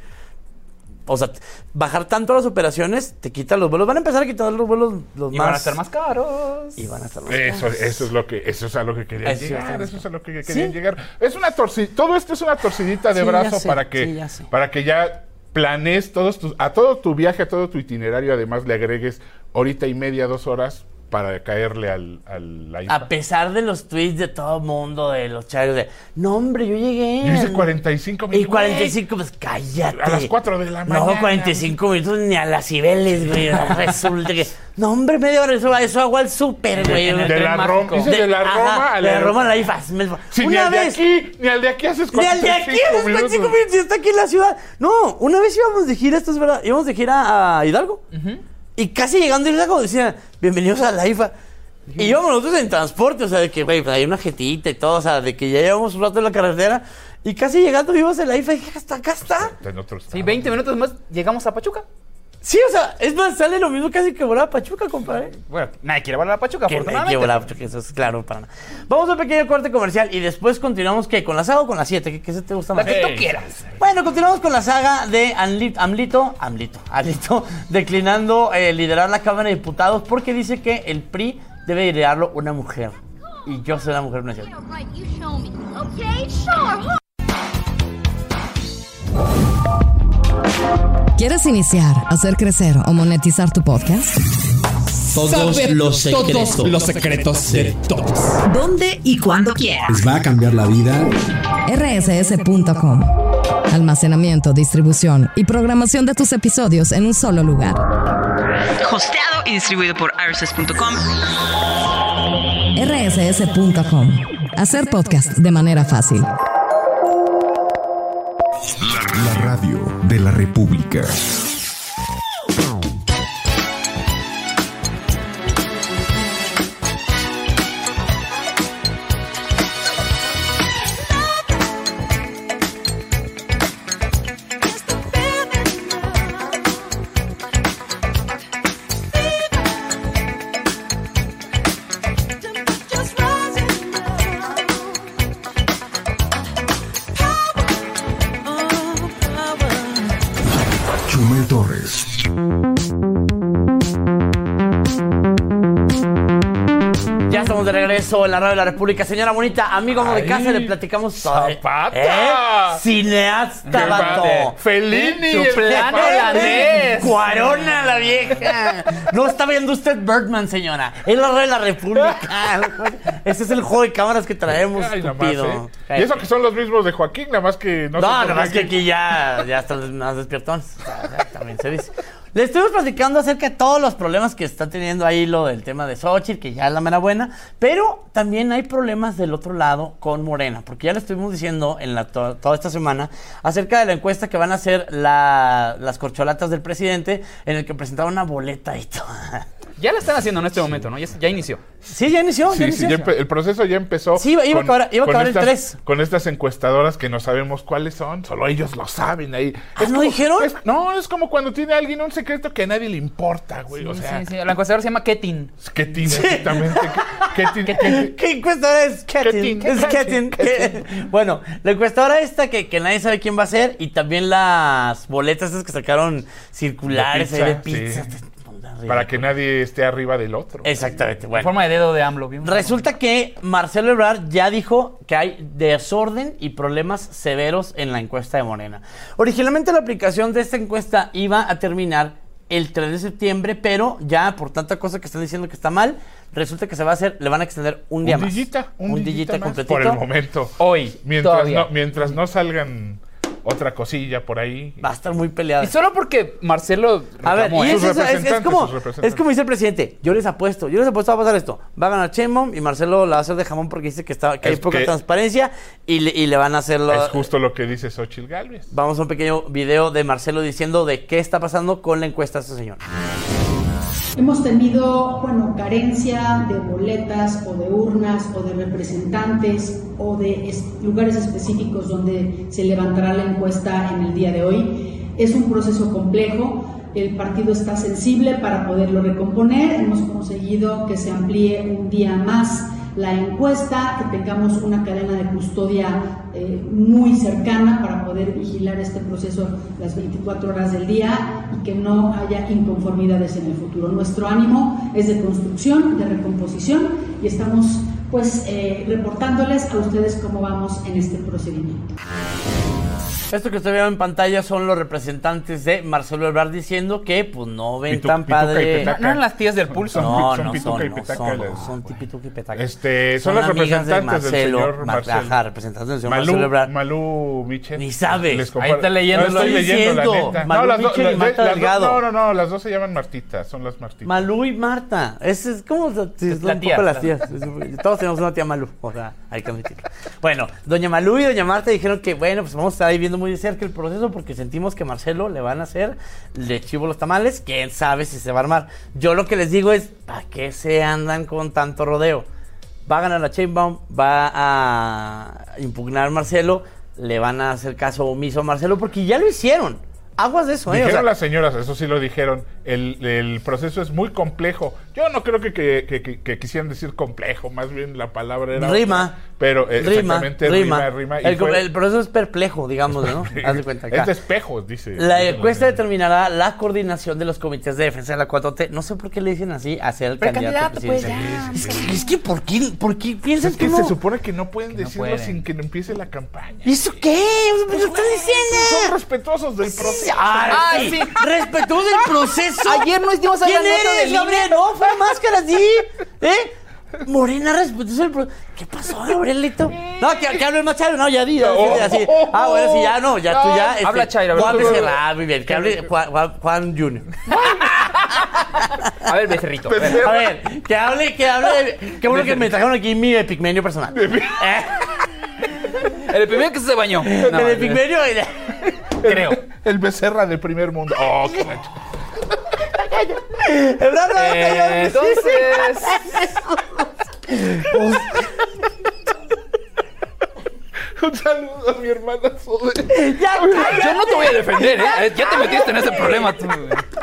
O sea, bajar tanto las operaciones te quita los vuelos. Van a empezar a quitar los vuelos los y más... van a estar más caros. Y van a estar más eso, caros. Eso es lo que, eso es a lo que querían eso llegar. Eso es a lo que querían ¿Sí? llegar. Es una torcida, todo esto es una torcidita de sí, brazo sé, para que, sí, ya sé. para que ya planees todos tus, a todo tu viaje, a todo tu itinerario, además le agregues horita y media, dos horas para caerle al, al la I F A. A pesar de los tweets de todo el mundo, de los chavos de, no hombre, yo llegué. Yo hice cuarenta y cinco minutos. Y cuarenta y cinco, pues cállate. A las cuatro de la mañana. No, cuarenta y cinco minutos ni a las Cibeles, güey. Resulta que, no hombre, media hora, eso, eso hago al súper, güey. De, de la Roma, de, de la Roma ajá, a la, la de Roma a la I F A. Sí, una ni al vez. de aquí, ni al de aquí haces Ni al de aquí haces cuarenta y cinco minutos y está aquí en la ciudad. No, una vez íbamos de gira, esto es verdad, íbamos de gira a Hidalgo. Uh-huh. Y casi llegando a Hidalgo decían, bienvenidos a la I F A. Y íbamos nosotros en transporte, o sea, de que, güey, pues hay una jetita y todo, o sea, de que ya llevamos un rato en la carretera. Y casi llegando vimos en la I F A y dije, hasta acá está. Sí, veinte minutos más llegamos a Pachuca. Sí, o sea, es más, sale lo mismo casi que volar a Pachuca, compadre. Bueno, nadie quiere volar a Pachuca, que afortunadamente. Nadie quiere volar a Pachuca, eso es claro para nada. Vamos a un pequeño corte comercial y después continuamos, ¿qué? ¿Con la saga o con la siete? ¿Qué, qué se te gusta más? La que tú quieras. Bueno, continuamos con la saga de Amlito, Amlito, Amlito, Amlito declinando eh, liderar la Cámara de Diputados porque dice que el P R I debe liderarlo una mujer. Y yo soy la mujer, no es cierto. ¿Quieres iniciar, hacer crecer o monetizar tu podcast? Todos Saber los secretos. Todos los secretos de todos. ¿Dónde y cuándo quieras? Les va a cambiar la vida. R S S punto com. Almacenamiento, distribución y programación de tus episodios en un solo lugar. Hosteado y distribuido por R S S punto com. R S S punto com. Hacer podcast de manera fácil. La radio de la República. Chumel Torres. Ya estamos de regreso en la radio de la República. Señora bonita, amigo de casa, le platicamos todo. ¡Zapata! ¿Eh? Cineasta, vato. ¡Fellini! Su plano holandés. ¡Cuarona la vieja! No está viendo usted Birdman, señora. Es la radio de la República. Ese es el juego de cámaras que traemos, Ay, estúpido. nada más, ¿eh? Y eso que son los mismos de Joaquín, nada más que no No, sé nada más que aquí ya, ya están más despiertones. O sea, ya también se dice. Le estuvimos platicando acerca de todos los problemas que está teniendo ahí lo del tema de Xochitl, que ya es la mera buena, pero también hay problemas del otro lado con Morena, porque ya le estuvimos diciendo en la to- toda esta semana acerca de la encuesta que van a hacer la, las corcholatas del presidente, en el que presentaron una boleta y todo. Ya la están haciendo en este momento, ¿no? Ya, ya inició. Sí, ya inició. Sí, ya sí, inició. ya empe- el proceso ya empezó. Sí, iba, iba con, a acabar, iba a acabar estas, el tres. Con estas encuestadoras que no sabemos cuáles son, solo ellos lo saben ahí. ¿Ah, no dijeron? Es, no, es como cuando tiene alguien un secreto que a nadie le importa, güey. Sí, o sea, sí, sí. La encuestadora se llama Ketin. Ketin, sí. Exactamente. Ketin, Ketin. ¿Qué encuestadora es? Ketin. Es Ketin. Ketin. Bueno, la encuestadora esta que, que nadie sabe quién va a ser y también las boletas estas que sacaron circulares de de pizza. pizza. Sí. Para que nadie esté arriba del otro. Exactamente. Bueno. En forma de dedo de AMLO. ¿Vimos? Resulta que Marcelo Ebrard ya dijo que hay desorden y problemas severos en la encuesta de Morena. Originalmente la aplicación de esta encuesta iba a terminar el tres de septiembre, pero ya por tanta cosa que están diciendo que está mal, resulta que se va a hacer, le van a extender un día un más. Dillita, un, un dillita, dillita más completito. por el momento. Hoy, mientras todavía. no, mientras no salgan otra cosilla por ahí. Va a estar muy peleada. Y solo porque Marcelo A ver, reclamó, y ¿eh? es, Sus eso, es, es representantes, como, sus representantes. es como dice el presidente, yo les apuesto, yo les apuesto va a pasar esto, va a ganar Sheinbaum y Marcelo la va a hacer de jamón porque dice que, está, que hay Es poca que- transparencia y le, y le van a hacer lo- Es justo lo que dice Xochitl Gálvez. Vamos a un pequeño video de Marcelo diciendo de qué está pasando con la encuesta de este señor. Hemos tenido, bueno, carencia de boletas o de urnas o de representantes o de es- lugares específicos donde se levantará la encuesta en el día de hoy. Es un proceso complejo, el partido está sensible para poderlo recomponer. Hemos conseguido que se amplíe un día más la encuesta, que tengamos una cadena de custodia eh, muy cercana para poder vigilar este proceso las veinticuatro horas del día y que no haya inconformidades en el futuro. Nuestro ánimo es de construcción, de recomposición y estamos pues eh, reportándoles a ustedes cómo vamos en este procedimiento. Esto que estoy viendo en pantalla son los representantes de Marcelo Ebrard diciendo que pues no ven Pitu, tan pituca padre. No, no eran las tías del pulso. No, son no pituca son, y petaca. no son, Las... son tipituca y petaca. Este, son, son las representantes de Marcelo, del señor Marcelo. Ajá, representantes del señor Malú, Marcelo Ebrard. Malú Michel. Ni sabe. Ahí está leyendo. No, estoy leyendo, la neta. Malú no, las Michel do, y Marta las Delgado. Do, no, no, no, las dos se llaman Martita, son las Martitas. Malú y Marta. Es, es como si es la un tía, poco las tías. Todos tenemos una tía Malú. O sea, hay que admitirlo. Bueno, doña Malú y doña Marta dijeron que, bueno, pues vamos a estar ahí viendo muy de cerca el proceso porque sentimos que a Marcelo le van a hacer le chivo los tamales. Quién sabe si se va a armar. Yo lo que les digo es, ¿para qué se andan con tanto rodeo? Va a ganar la Sheinbaum, va a impugnar Marcelo, le van a hacer caso omiso a Marcelo porque ya lo hicieron. Aguas de eso, ¿eh? Dijeron o sea, las señoras, eso sí lo dijeron, el, el proceso es muy complejo. Yo no creo que, que, que, que quisieran decir complejo, más bien la palabra era... Rima. Otra, pero eh, rima, exactamente rima, rima, rima. El, fue... el proceso es perplejo, digamos, ¿no? Haz de cuenta acá. Es de espejos, dice. La encuesta determinará la coordinación de los comités de defensa de la cuatro T. No sé por qué le dicen así a ser el pero candidato, candidato pues, presidencial. Es que, es que ¿por qué, por qué piensan es que, que no? no? Se supone que no pueden que decirlo no pueden. sin que empiece la campaña. ¿Y eso qué? ¿Qué lo están diciendo? Son respetuosos del proceso. Ah, sí. sí. Respetuosos del proceso. Ayer no hicimos ¿Quién eres, Gabriel? No, fue máscara, sí. ¿Eh? Morena respetuosa del proceso. ¿Qué pasó, Gabrielito? No, que, que hable más Chairo. No, ya di. Oh, así. Ah, bueno, sí, ya no. Ya no, tú ya. Este, habla Chairo. Juan Becerra. Muy bien. Que hable Juan, Juan, Juan junior A ver, Becerrito. A ver, a ver que hable, que hable. Qué bueno que me trajeron aquí mi epigmenio personal. ¿Eh? El primero que se bañó. No, el epigmenio. Creo. El, el Becerra del primer mundo. Oh, qué nacho. Eh, entonces. Un saludo a mi hermana Sode. Ya, yo no te voy a defender, ¿eh? Ya te metiste en ese problema tú.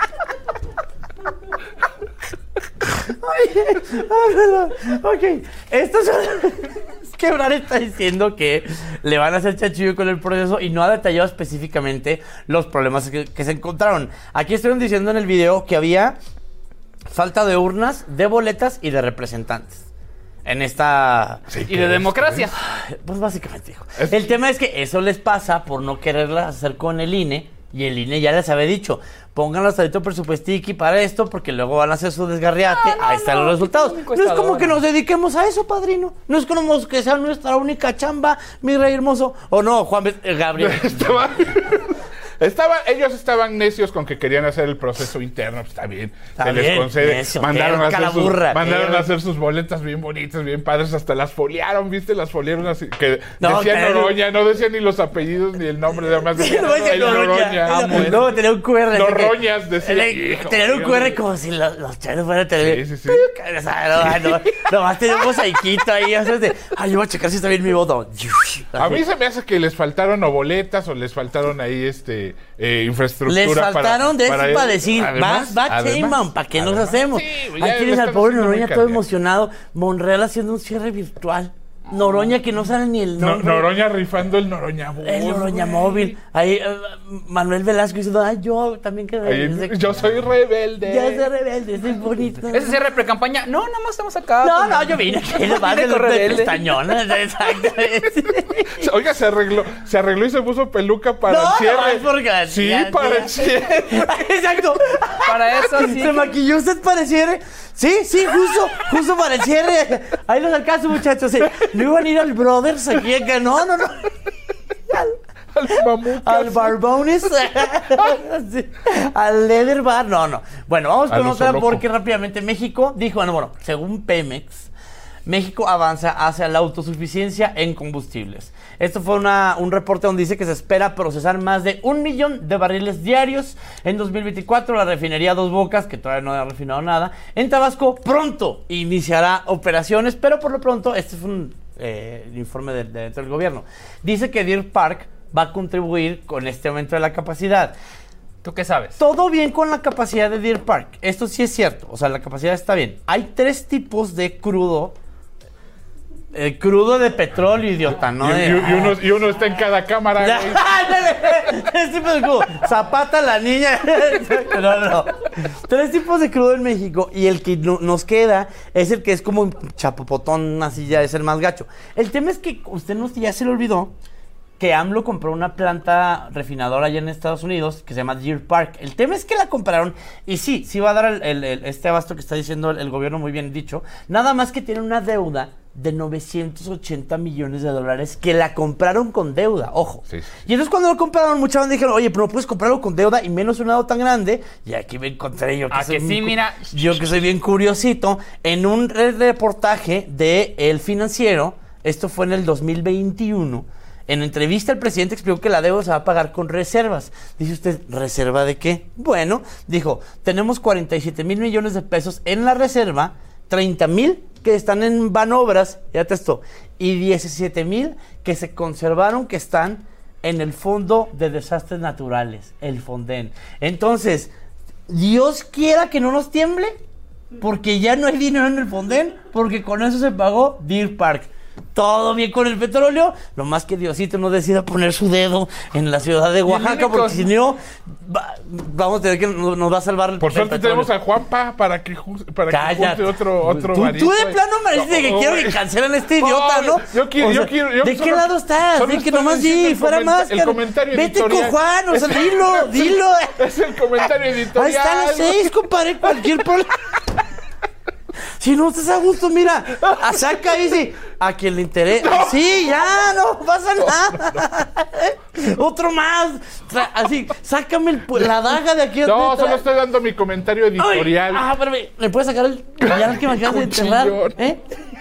Ok, esto es... es que Ebrard está diciendo que le van a hacer chachillo con el proceso y no ha detallado específicamente los problemas que, que se encontraron. Aquí estuvieron diciendo en el video que había falta de urnas, de boletas y de representantes en esta... Sí, y de democracia. Pues básicamente, hijo. Es... El tema es que eso les pasa por no quererlas hacer con el I N E. Y el I N E ya les había dicho, pónganlo hasta presupuestiqui para esto, porque luego van a hacer su desgarriate. No, no, Ahí están no, los resultados. No es como que nos dediquemos a eso, padrino. No es como que sea nuestra única chamba, mi rey hermoso. O no, Juan eh, Gabriel. Estaba... Estaba, ellos estaban necios con que querían hacer el proceso interno, pues está bien, está se bien, les concede. Necio, mandaron a hacer, sus, burra, mandaron a hacer sus boletas bien bonitas, bien padres, hasta las foliaron, ¿viste? Las foliaron así, que no, decían que Noroña, no decían ni los apellidos ni el nombre, además decían no, el Noroña. Noroña. No, no, tenía un cu erre. Noroñas decían. Tenía un cu erre como si los, los chavos fueran a tener. Sí, sí, sí. O sea, no, no, nomás tenía un mosaiquito ahí, o sea, de, ay, yo voy a checar si está bien mi voto. A mí se me hace que les faltaron o boletas o les faltaron ahí este eh, infraestructura. Les faltaron para, de eso para, para decir, además, va, va Sheinbaum, ¿para qué además, nos hacemos? Sí, ahí tienes al pobre Noroña todo emocionado, Monreal haciendo un cierre virtual. Noroña que no sabe ni el nombre. No, Noroña rifando el Noroña móvil. El Noroña móvil. Ahí uh, Manuel Velasco diciendo, ay, yo también quiero. Yo soy rebelde. Yo soy rebelde, soy bonito. ¿Ese cierre pre-campaña? No, nada más estamos acá. No, con... no, yo vine aquí nomás de rebelde. Pestañona. Exactamente. Oiga, se arregló, se arregló y se puso peluca para no, el cierre. No, es porque sí, ya, para ya. el cierre. Exacto. Para eso sí. ¿Se maquilló usted para el cierre? Sí, sí, justo, justo para el cierre. Ahí los alcanzo, muchachos. Sí. No iban a ir al Brothers aquí acá. No, no, no. Al, al mamucas. Al Barbones. Sí. Al Leather Bar. No, no. Bueno, vamos con otra porque rápidamente México dijo, bueno, bueno, según Pemex, México avanza hacia la autosuficiencia en combustibles. Esto fue una, un reporte donde dice que se espera procesar más de un millón de barriles diarios en dos mil veinticuatro. La refinería Dos Bocas, que todavía no ha refinado nada, en Tabasco pronto iniciará operaciones, pero por lo pronto, este es un eh, informe de, de dentro del gobierno. Dice que Deer Park va a contribuir con este aumento de la capacidad. ¿Tú qué sabes? Todo bien con la capacidad de Deer Park. Esto sí es cierto. O sea, la capacidad está bien. Hay tres tipos de crudo. El crudo de petróleo, idiota, ¿no? Y, y, y, uno, y uno está en cada cámara. Tres tipos de crudo. Zapata, la niña. No, no. Tres tipos de crudo en México. Y el que no, nos queda es el que es como un chapopotón, así ya es el más gacho. El tema es que usted no, ya se le olvidó que AMLO compró una planta refinadora allá en Estados Unidos que se llama Deer Park. El tema es que la compraron y sí, sí va a dar el, el, el, este abasto que está diciendo el, el gobierno, muy bien dicho, nada más que tiene una deuda de novecientos ochenta millones de dólares que la compraron con deuda, ojo. Sí, sí. Y entonces cuando lo compraron, mucha banda dijeron, oye, pero no puedes comprarlo con deuda y menos un lado tan grande. Y aquí me encontré yo que, ah, soy que sí, mira. Yo que soy bien curiosito, en un reportaje de El Financiero, esto fue en el dos mil veintiuno, en entrevista el presidente explicó que la deuda se va a pagar con reservas. Dice usted, ¿reserva de qué? Bueno, dijo, tenemos cuarenta y siete mil millones de pesos en la reserva, treinta mil que están en Banobras, ya te esto, y diecisiete mil que se conservaron, que están en el Fondo de Desastres Naturales, el Fonden. Entonces, Dios quiera que no nos tiemble, porque ya no hay dinero en el Fonden, porque con eso se pagó Deer Park. Todo bien con el petróleo, lo más que Diosito no decida poner su dedo en la ciudad de Oaxaca, porque si no, va, vamos a tener que nos, nos va a salvar el Por suerte petróleo. tenemos a Juanpa para que, para que junte otro, otro tú, varito. Tú de plano me dices que no, quiero que cancelen a este idiota, ¿no? Yo quiero, o sea, yo quiero. Yo ¿de solo, qué lado estás? De que nomás di, fuera más. El comentario Vete editorial. con Juan, o sea, dilo, dilo. Es el comentario editorial. Ahí están los seis, compadre, cualquier problema. Si no estás a gusto, mira, a saca ahí, sí, a quien le interese. No. Sí, ya, no pasa nada. Otro más. Así, sácame el, la daga de aquí. No, solo estoy dando mi comentario editorial. Ay, ah, espérame, ¿me puedes sacar el collar que me acabas de enterrar? ¿Eh?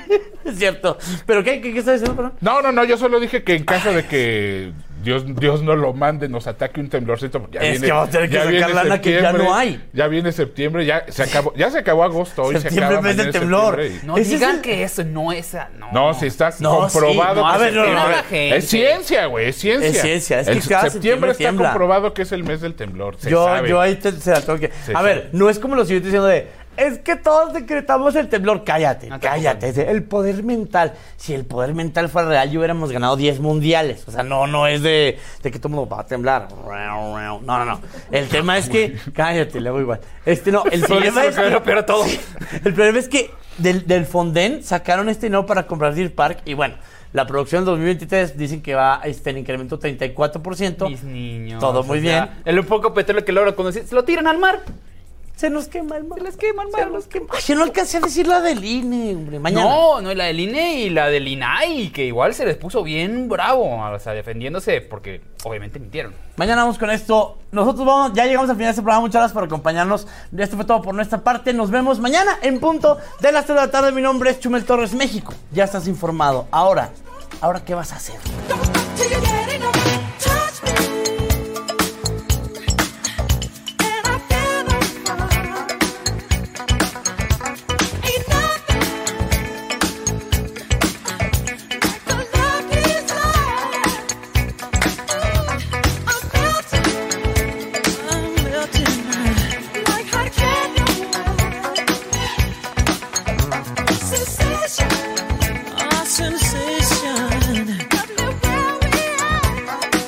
Es cierto. ¿Pero qué, qué, qué estás diciendo, perdón? No, no, no, yo solo dije que en caso de que Dios, Dios no lo mande, nos ataque un temblorcito. Ya es viene, que vamos a tener que sacar lana que ya no hay. Ya viene septiembre, ya se acabó, ya se acabó agosto, hoy se acaba mes del temblor. Y... No digan que eso no es... No, no si está no, comprobado sí, no, a ver, que no, no, no, es ciencia, güey, es ciencia. Es ciencia, es el que cada septiembre, septiembre está tiembla. comprobado que es el mes del temblor, se yo, sabe. Yo ahí te, se la tengo que... Se a sabe. ver, no es como lo siguiente diciendo de... Es que todos decretamos el temblor. Cállate, no, cállate. Es el poder mental. Si el poder mental fuera real, yo hubiéramos ganado diez mundiales. O sea, no, no es de, de que todo el mundo va a temblar. No, no, no. El tema es que... Cállate, le hago igual. Este no, el problema es que... Pero todo. El problema es que del, del Fonden sacaron este dinero para comprar Deer Park. Y bueno, la producción del dos mil veintitrés dicen que va este, en incremento treinta y cuatro por ciento. Mis niños. Todo muy bien. Sea, el poco petróleo que logra cuando se lo tiran al mar. Se nos quema el mar. Se les quema el mar. Se nos quema. Ay, yo no alcancé a decir la del I N E, hombre. Mañana. No, no, la del I N E y la del I N A I, que igual se les puso bien bravo, o sea, defendiéndose, porque obviamente mintieron. Mañana vamos con esto. Nosotros vamos, ya llegamos al final de este programa. Muchas gracias por acompañarnos. Esto fue todo por nuestra parte. Nos vemos mañana en punto de las tres de la tarde. Mi nombre es Chumel Torres, México. Ya estás informado. Ahora, ¿ahora qué vas a hacer?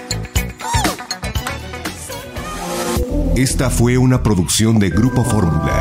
Esta fue una producción de Grupo Fórmula.